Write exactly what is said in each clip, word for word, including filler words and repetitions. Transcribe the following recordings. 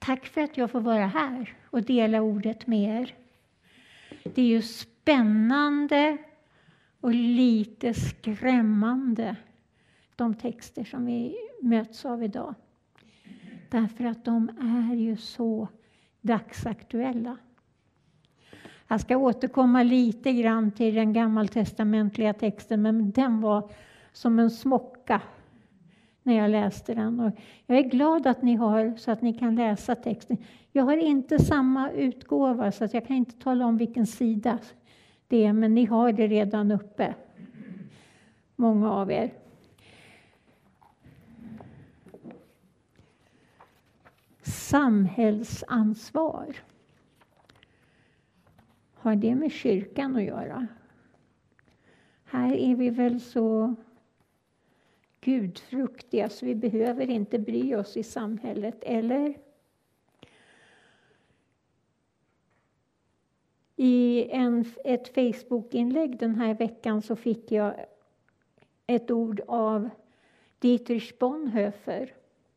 Tack för att jag får vara här och dela ordet med er. Det är ju spännande och lite skrämmande, de texter som vi möts av idag. Därför att de är ju så dagsaktuella. Jag ska återkomma lite grann till den gammaltestamentliga texten, men den var som en smocka när jag läste den. Och jag är glad att ni har så att ni kan läsa texten. Jag har inte samma utgåva så att jag kan inte tala om vilken sida det är, men ni har det redan uppe. Många av er. Samhällsansvar. Har det med kyrkan att göra? Här är vi väl så gudfruktiga så vi behöver inte bry oss i samhället, eller? I en, ett Facebook-inlägg den här veckan så fick jag ett ord av Dietrich Bonhoeffer.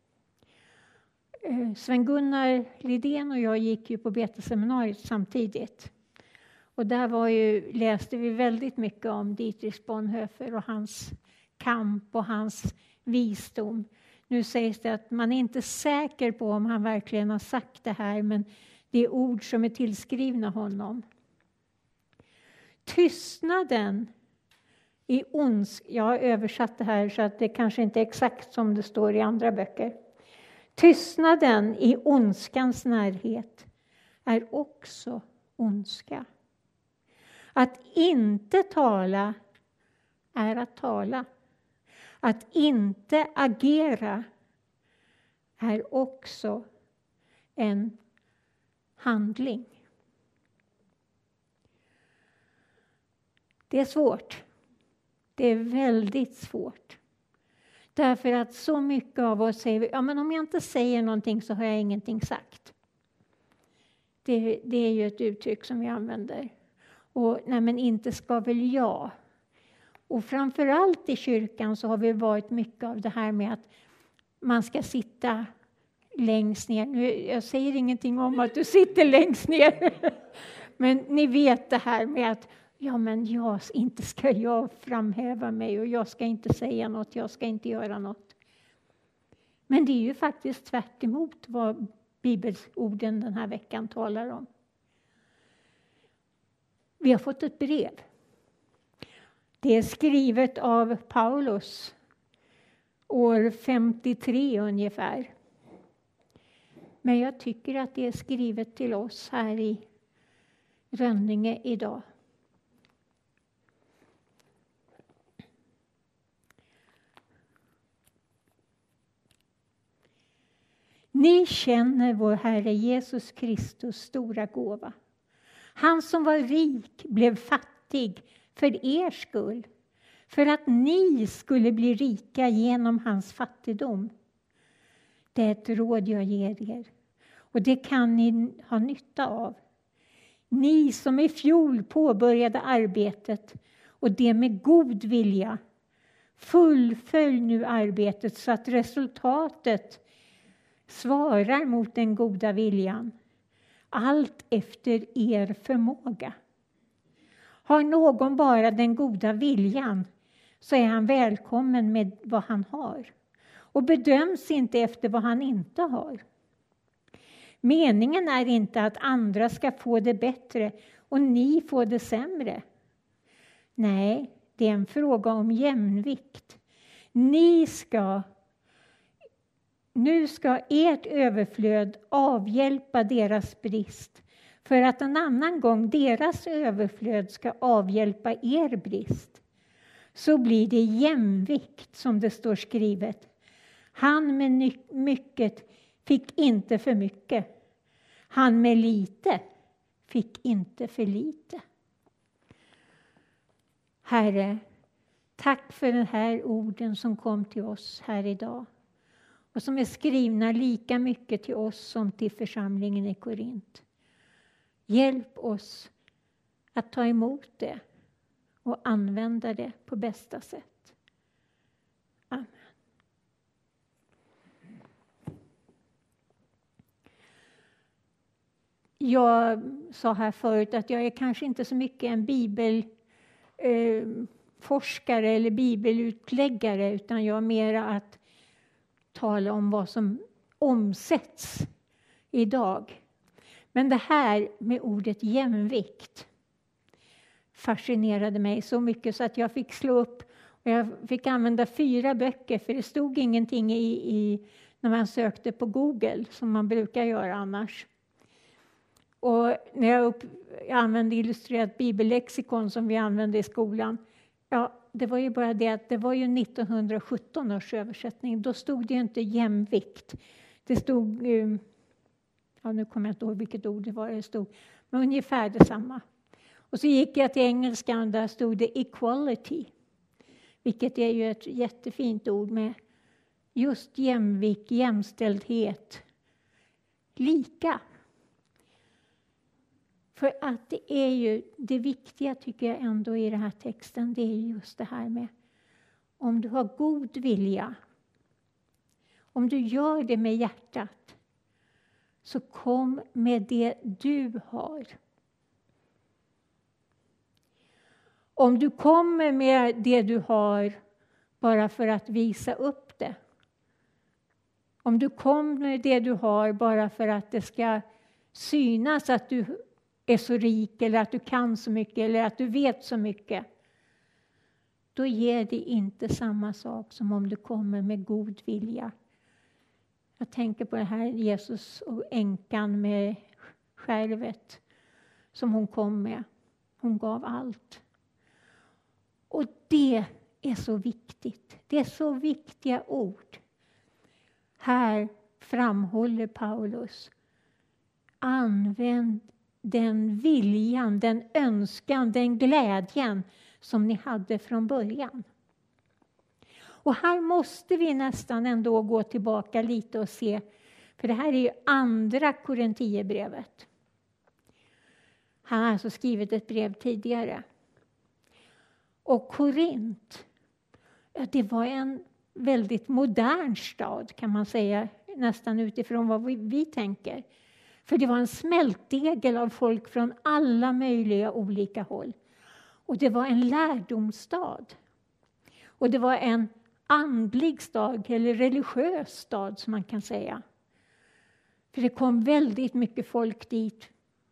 Sven-Gunnar Lidén och jag gick ju på Beteseminariet samtidigt. Och där var ju, läste vi väldigt mycket om Dietrich Bonhoeffer och hans kamp och hans visdom. Nu sägs det att man är inte säker på om han verkligen har sagt det här, men det är ord som är tillskrivna honom. Tystnaden i ondsk... Jag har översatt det här så att det kanske inte är exakt som det står i andra böcker. Tystnaden i ondskans närhet är också ondska. Att inte tala är att tala. Att inte agera är också en handling. Det är svårt. Det är väldigt svårt. Därför att så mycket av oss säger, ja men om jag inte säger någonting så har jag ingenting sagt. Det, det är ju ett uttryck som vi använder. Och nej men inte ska väl jag. Och framförallt i kyrkan så har vi varit mycket av det här med att man ska sitta längst ner. Nu, jag säger ingenting om att du sitter längst ner. Men ni vet det här med att ja men jag, inte ska jag framhäva mig och jag ska inte säga något, jag ska inte göra något. Men det är ju faktiskt tvärt emot vad bibelorden den här veckan talar om. Vi har fått ett brev. Det är skrivet av Paulus år femtiotre ungefär. Men jag tycker att det är skrivet till oss här i Rönninge idag. Ni känner vår Herre Jesus Kristus stora gåva. Han som var rik blev fattig för er skull, för att ni skulle bli rika genom hans fattigdom. Det är ett råd jag ger er, och det kan ni ha nytta av. Ni som i fjol påbörjade arbetet, och det med god vilja, fullfölj nu arbetet så att resultatet svarar mot den goda viljan. Allt efter er förmåga. Har någon bara den goda viljan så är han välkommen med vad han har. Och bedöms inte efter vad han inte har. Meningen är inte att andra ska få det bättre och ni får det sämre. Nej, det är en fråga om jämvikt. Ni ska, nu ska ert överflöd avhjälpa deras brist, för att en annan gång deras överflöd ska avhjälpa er brist. Så blir det jämvikt, som det står skrivet. Han med mycket fick inte för mycket. Han med lite fick inte för lite. Herre, tack för den här orden som kom till oss här idag. Och som är skrivna lika mycket till oss som till församlingen i Korint. Hjälp oss att ta emot det och använda det på bästa sätt. Amen. jag sa här förut att jag är kanske inte så mycket en bibelforskare eh, eller bibelutläggare, utan jag är mera att tala om vad som omsätts idag. Men det här med ordet jämvikt fascinerade mig så mycket så att jag fick slå upp och jag fick använda fyra böcker, för det stod ingenting i, i när man sökte på Google som man brukar göra annars. Och när jag, upp, jag använde illustrerat bibellexikon som vi använde i skolan, ja, det var ju bara det att det var ju nittonhundrasjutton års översättning. Då stod det ju inte jämvikt. Det stod, ja, nu kommer jag inte ihåg vilket ord det var det stod, men ungefär detsamma. Och så gick jag till engelskan, där stod det equality, vilket är ju ett jättefint ord med just jämvikt, jämställdhet, lika. För att det är ju det viktiga, tycker jag ändå, i den här texten, det är just det här med om du har god vilja, om du gör det med hjärtat, så kom med det du har. Om du kommer med det du har bara för att visa upp det, om du kommer med det du har bara för att det ska synas att du är så rik eller att du kan så mycket eller att du vet så mycket, då ger det inte samma sak som om du kommer med god vilja. Jag tänker på det här Jesus och änkan med skärvet som hon kom med. Hon gav allt. Och det är så viktigt. Det är så viktiga ord. Här framhåller Paulus: använd den viljan, den önskan, den glädjen som ni hade från början. Och här måste vi nästan ändå gå tillbaka lite och se, för det här är ju andra Korintierbrevet. Han har alltså skrivit ett brev tidigare. Och Korint, ja, det var en väldigt modern stad, kan man säga, nästan utifrån vad vi, vi tänker. För det var en smältdegel av folk från alla möjliga olika håll. Och det var en lärdomsstad. Och det var en andlig stad, eller religiös stad som man kan säga. För det kom väldigt mycket folk dit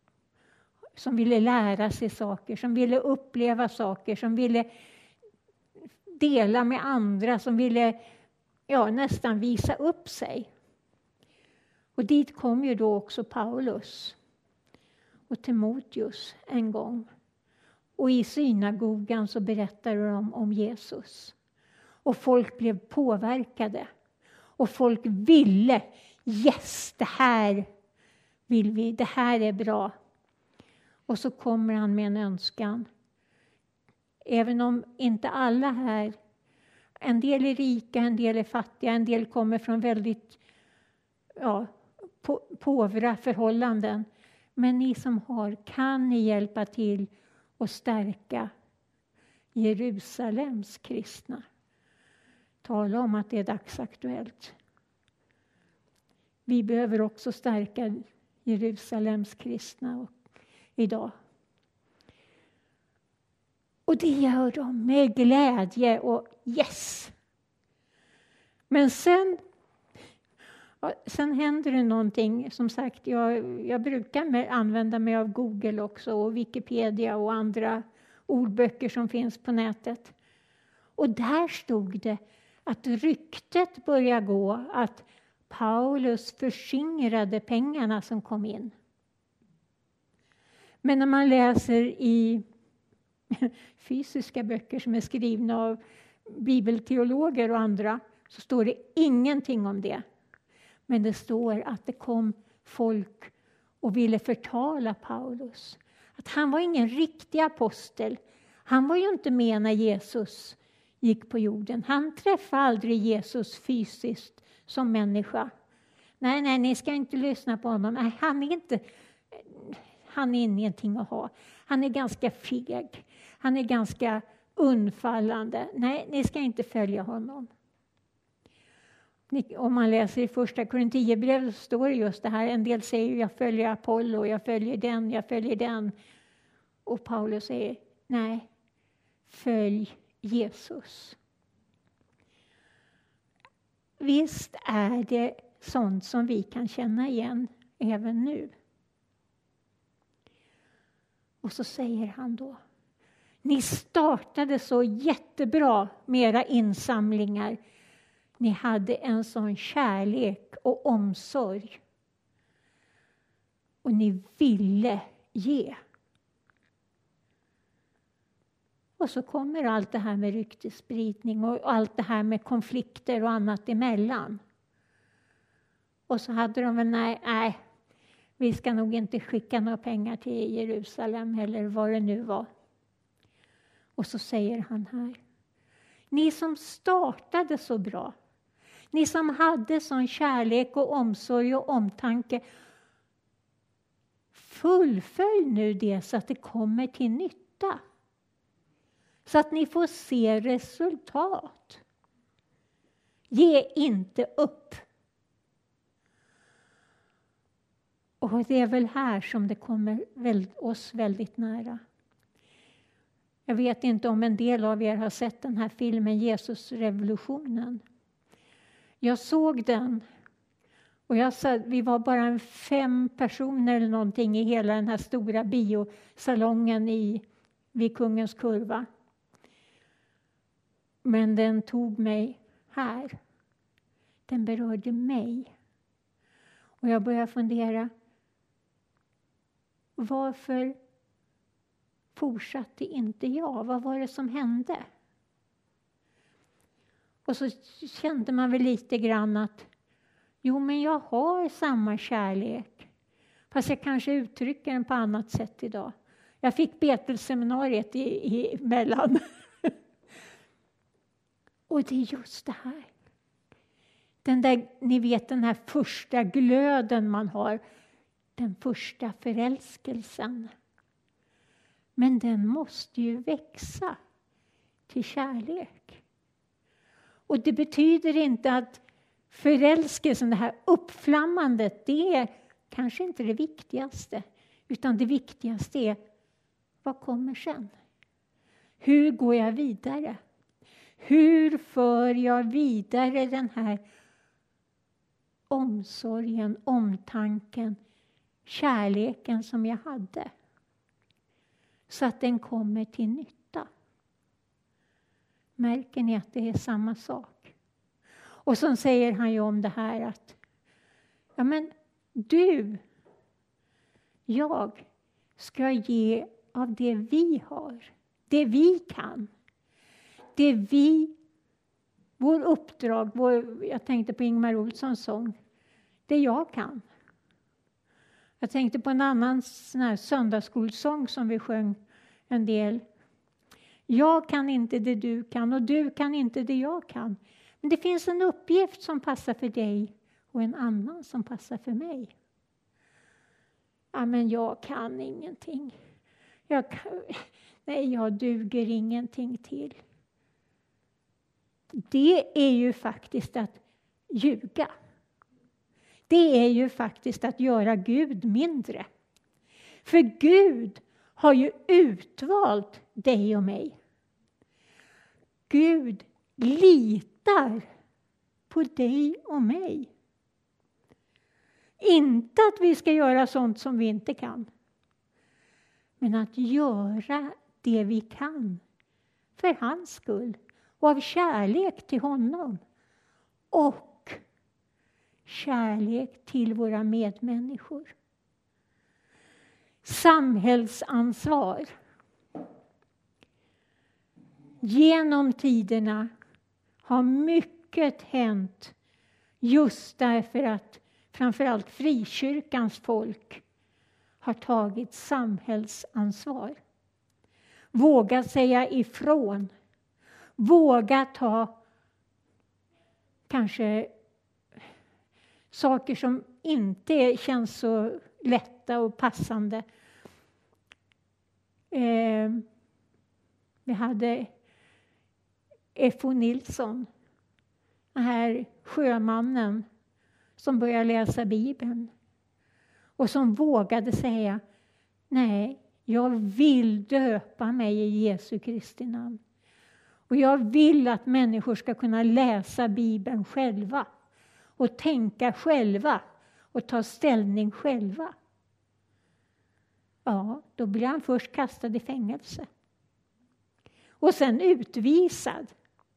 som ville lära sig saker, som ville uppleva saker, som ville dela med andra, som ville ja, nästan visa upp sig. Och dit kom ju då också Paulus och Timoteus en gång. Och i synagogan så berättade de om Jesus. Och folk blev påverkade. Och folk ville, yes, det här vill vi, det här är bra. Och så kommer han med en önskan. Även om inte alla här, en del är rika, en del är fattiga, en del kommer från väldigt ja, på, påvra förhållanden. Men ni som har, kan ni hjälpa till och stärka Jerusalems kristna. Tala om att det är dagsaktuellt. Vi behöver också stärka Jerusalems kristna idag. Och det gör de med glädje och yes. Men sen, ja, sen händer det någonting. Som sagt, jag, jag brukar med, använda mig av Google också och Wikipedia och andra ordböcker som finns på nätet. Och där stod det att ryktet började gå att Paulus förskingrade pengarna som kom in. Men när man läser i fysiska böcker som är skrivna av bibelteologer och andra så står det ingenting om det. Men det står att det kom folk och ville förtala Paulus. Att han var ingen riktig apostel. Han var ju inte med när Jesus gick på jorden. Han träffade aldrig Jesus fysiskt som människa. Nej, nej, ni ska inte lyssna på honom. Nej, han är inte... Han är ingenting att ha. Han är ganska feg. Han är ganska undfallande. Nej, ni ska inte följa honom. Om man läser i första Korinthierbrevet så står det just det här. En del säger jag följer Apollo, jag följer den, jag följer den. Och Paulus säger nej, följ Jesus. Visst är det sånt som vi kan känna igen även nu. Och så säger han då, ni startade så jättebra med era insamlingar. Ni hade en sån kärlek och omsorg. Och ni ville ge. Och så kommer allt det här med ryktesspridning och allt det här med konflikter och annat emellan. Och så hade de väl, nej, nej, vi ska nog inte skicka några pengar till Jerusalem eller vad det nu var. Och så säger han här, ni som startade så bra, ni som hade sån kärlek och omsorg och omtanke, fullfölj nu det så att det kommer till nytta. Så att ni får se resultat. Ge inte upp. Och det är väl här som det kommer oss väldigt nära. Jag vet inte om en del av er har sett den här filmen Jesusrevolutionen. Jag såg den. Och jag sa, vi var bara fem personer eller någonting i hela den här stora biosalongen i, vid Kungens kurva. Men den tog mig här. Den berörde mig. Och jag började fundera. Varför fortsatte inte jag? Vad var det som hände? Och så kände man väl lite grann att jo, men jag har samma kärlek. Fast jag kanske uttrycker den på annat sätt idag. Jag fick Betelseminariet i, i mellan. Och det är just det här. Den där, ni vet den här första glöden man har. Den första förälskelsen. Men den måste ju växa till kärlek. Och det betyder inte att förälskelsen, det här uppflammandet, det är kanske inte det viktigaste. Utan det viktigaste är, vad kommer sen? Hur går jag vidare? Hur för jag vidare den här omsorgen, omtanken, kärleken som jag hade? Så att den kommer till nytta. Märker ni att det är samma sak? Och så säger han ju om det här att ja men du, jag ska ge av det vi har. Det vi kan. Det vi, vår uppdrag, vår, jag tänkte på Ingmar Olssons sång. Det jag kan. Jag tänkte på en annan sån här söndagsskolsång som vi sjöng en del. Jag kan inte det du kan och du kan inte det jag kan. Men det finns en uppgift som passar för dig och en annan som passar för mig. Ja, men jag kan ingenting. Jag kan, nej, jag duger ingenting till. Det är ju faktiskt att ljuga. Det är ju faktiskt att göra Gud mindre. För Gud har ju utvalt dig och mig. Gud litar på dig och mig. Inte att vi ska göra sånt som vi inte kan. Men att göra det vi kan för hans skull. Och av kärlek till honom. Och kärlek till våra medmänniskor. Samhällsansvar. Genom tiderna har mycket hänt just därför att framförallt frikyrkans folk har tagit samhällsansvar. Våga säga ifrån. Våga ta kanske saker som inte känns så lätta och passande. Eh, vi hade F O Nilsson, den här sjömannen som började läsa Bibeln. Och som vågade säga, nej, jag vill döpa mig i Jesu Kristi namn. Och jag vill att människor ska kunna läsa Bibeln själva. Och tänka själva. Och ta ställning själva. Ja, då blir han först kastad i fängelse. Och sen utvisad.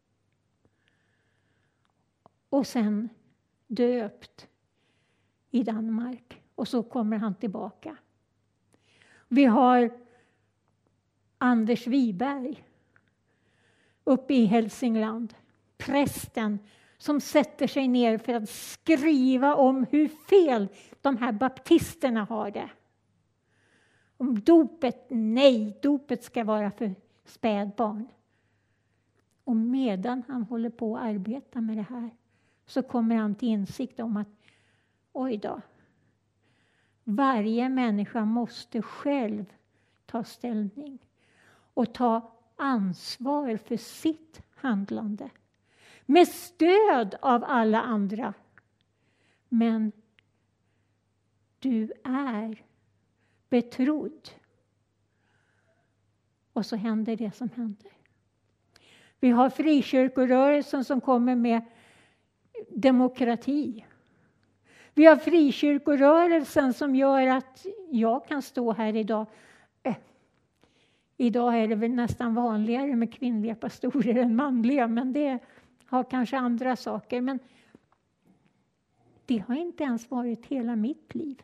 Och sen döpt i Danmark. Och så kommer han tillbaka. Vi har Anders Wiberg uppe i Hälsingland. Prästen som sätter sig ner för att skriva om hur fel de här baptisterna har det. Om dopet, nej, dopet ska vara för spädbarn. Och medan han håller på att arbeta med det här så kommer han till insikt om att oj då, varje människa måste själv ta ställning och ta ansvar för sitt handlande. Med stöd av alla andra. Men du är betrodd. Och så händer det som händer. Vi har frikyrkorörelsen som kommer med demokrati. Vi har frikyrkorörelsen som gör att jag kan stå här idag. Eh, idag är det väl nästan vanligare med kvinnliga pastorer än manliga. Men det har kanske andra saker. Men det har inte ens varit hela mitt liv.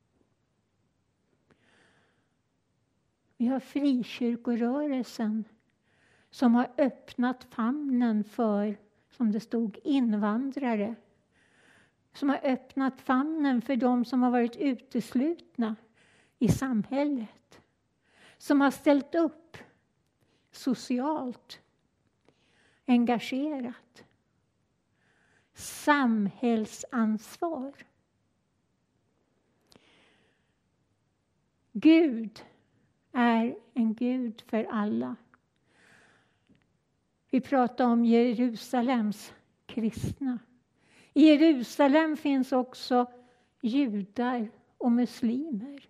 Vi har frikyrkorörelsen som har öppnat famnen för, som det stod, invandrare. Som har öppnat famnen för de som har varit uteslutna i samhället. Som har ställt upp socialt, engagerat. Samhällsansvar. Gud är en Gud för alla. Vi pratar om Jerusalems kristna. I Jerusalem finns också judar och muslimer.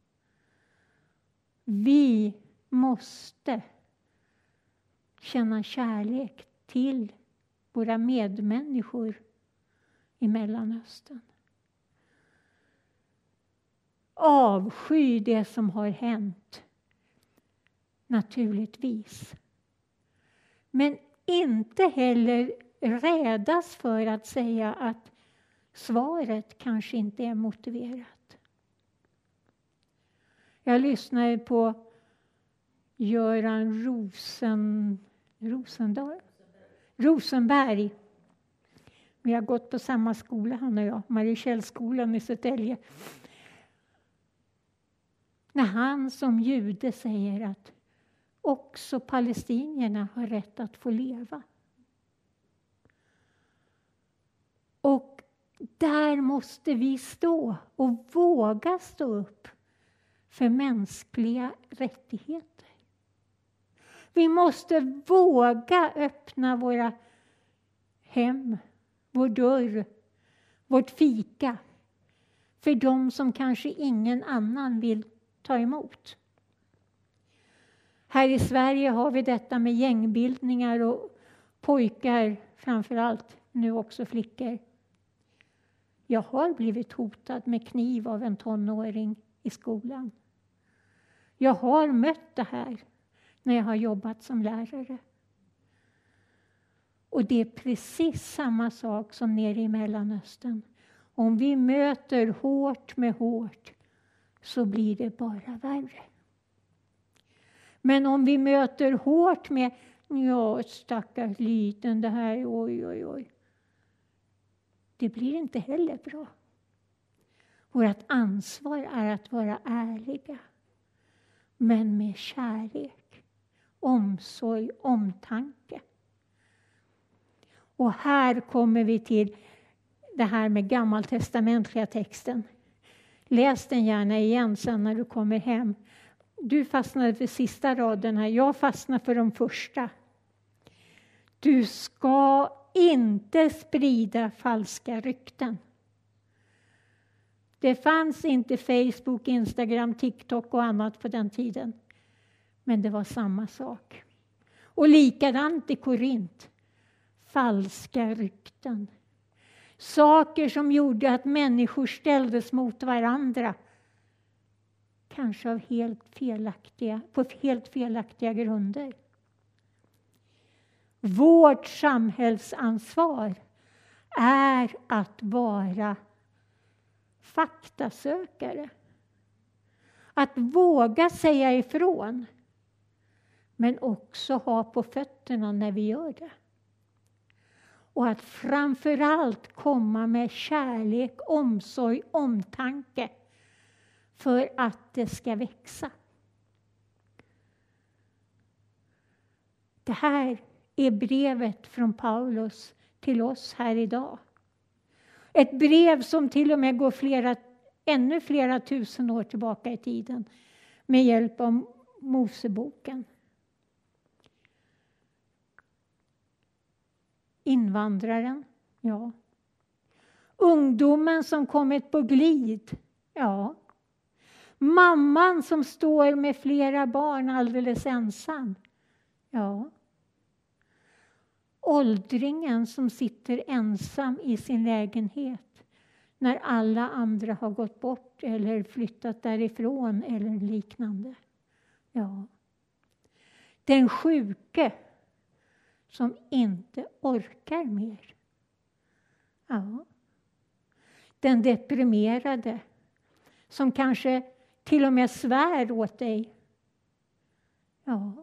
Vi måste känna kärlek till våra medmänniskor i Mellanöstern. Avsky det som har hänt, naturligtvis. Men inte heller rädas för att säga att svaret kanske inte är motiverat. Jag lyssnade på Göran Rosen, Rosendahl? Rosenberg. Vi har gått på samma skola, han och jag, Mariekällskolan i Södertälje. När han som jude säger att också palestinierna har rätt att få leva. Och där måste vi stå och våga stå upp för mänskliga rättigheter. Vi måste våga öppna våra hem, vår dörr, vårt fika för de som kanske ingen annan vill ta emot. Här i Sverige har vi detta med gängbildningar och pojkar, framförallt nu också flickor. Jag har blivit hotad med kniv av en tonåring i skolan. Jag har mött det här när jag har jobbat som lärare. Och det är precis samma sak som nere i Mellanöstern. Om vi möter hårt med hårt så blir det bara värre. Men om vi möter hårt med, ja, stackars liten, det här, oj, oj, oj. Det blir inte heller bra. Vårt ansvar är att vara ärliga. Men med kärlek, omsorg, omtanke. Och här kommer vi till det här med gammaltestamentliga texten. Läs den gärna igen sen när du kommer hem. Du fastnade för sista raden här. Jag fastnar för de första. Du ska inte sprida falska rykten. Det fanns inte Facebook, Instagram, TikTok och annat på den tiden. Men det var samma sak. Och likadant i Korint. Falska rykten. Saker som gjorde att människor ställdes mot varandra. Kanske av helt felaktiga, på helt felaktiga grunder. Vårt samhällsansvar är att vara faktasökare. Att våga säga ifrån. Men också ha på fötterna när vi gör det. Och att framförallt komma med kärlek, omsorg, omtanke. För att det ska växa. Det här är brevet från Paulus till oss här idag. Ett brev som till och med går flera, ännu flera tusen år tillbaka i tiden. Med hjälp av Moseboken. Invandraren, ja. Ungdomen som kommit på glid, ja. Mamman som står med flera barn alldeles ensam, ja. Åldringen som sitter ensam i sin lägenhet när alla andra har gått bort eller flyttat därifrån eller liknande. Ja. Den sjuke som inte orkar mer. Ja. Den deprimerade som kanske till och med svär åt dig. Ja.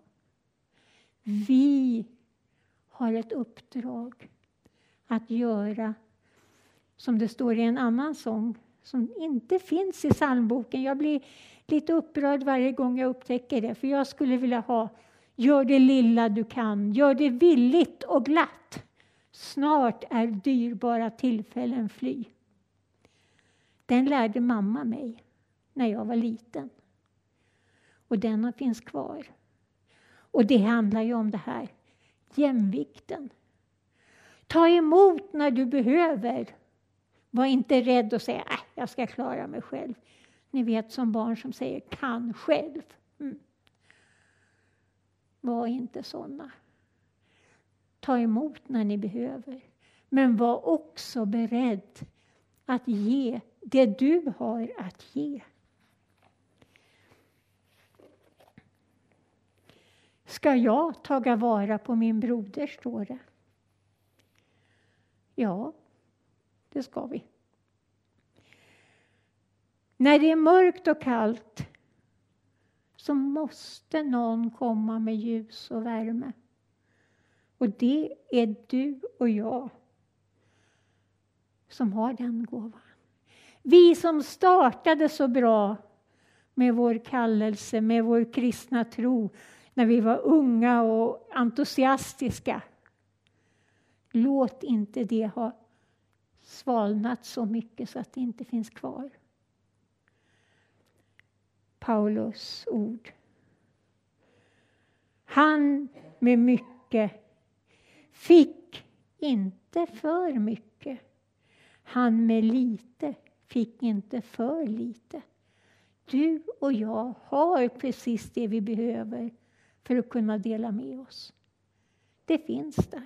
Vi har ett uppdrag att göra, som det står i en annan sång som inte finns i psalmboken. Jag blir lite upprörd varje gång jag upptäcker det, för jag skulle vilja ha: gör det lilla du kan, gör det villigt och glatt. Snart är dyrbara tillfällen fly. Den lärde mamma mig när jag var liten. Och den finns kvar. Och det handlar ju om det här. Jämvikten. Ta emot när du behöver. Var inte rädd och säga att äh, jag ska klara mig själv. Ni vet, som barn som säger kan själv. Mm. Var inte sådana. Ta emot när ni behöver. Men var också beredd att ge det du har att ge. Ska jag taga vara på min broder, står det. Ja, det ska vi. När det är mörkt och kallt så måste någon komma med ljus och värme. Och det är du och jag som har den gåvan. Vi som startade så bra med vår kallelse, med vår kristna tro, när vi var unga och entusiastiska. Låt inte det ha svalnat så mycket så att det inte finns kvar. Paulus ord. Han med mycket fick inte för mycket. Han med lite fick inte för lite. Du och jag har precis det vi behöver för att kunna dela med oss. Det finns där.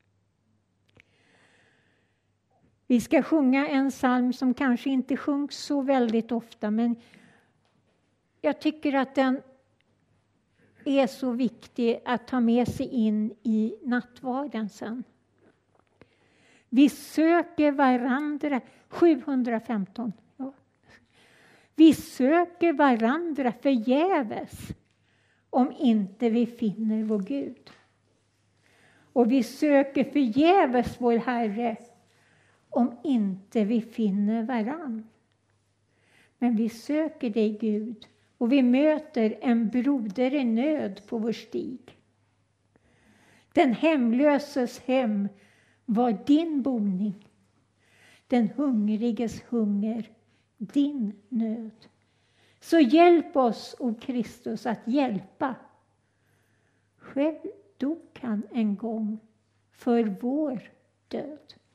Vi ska sjunga en psalm som kanske inte sjungs så väldigt ofta, men jag tycker att den är så viktig att ta med sig in i nattvarden sen. Vi söker varandra, sjuhundrafemton. Ja. Vi söker varandra förgäves om inte vi finner vår Gud. Och vi söker förgäves vår Herre om inte vi finner varann. Men vi söker dig, Gud, och vi möter en broder i nöd på vår stig. Den hemlöses hem var din boning. Den hungriges hunger, din nöd. Så hjälp oss, o Kristus, att hjälpa. Själv dog han en gång för vår död.